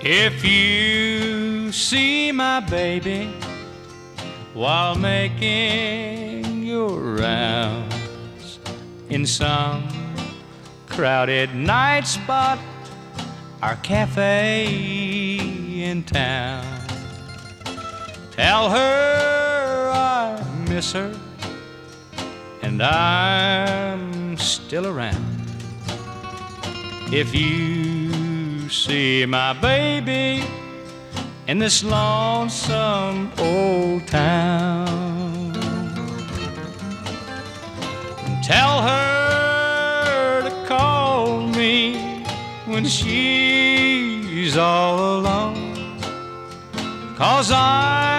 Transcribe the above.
If you see my baby while making your rounds in some crowded night spot or cafe in town, tell her I miss her and I'm still around. If you see my baby in this lonesome old town, tell her to call me when she's all alone, 'cause I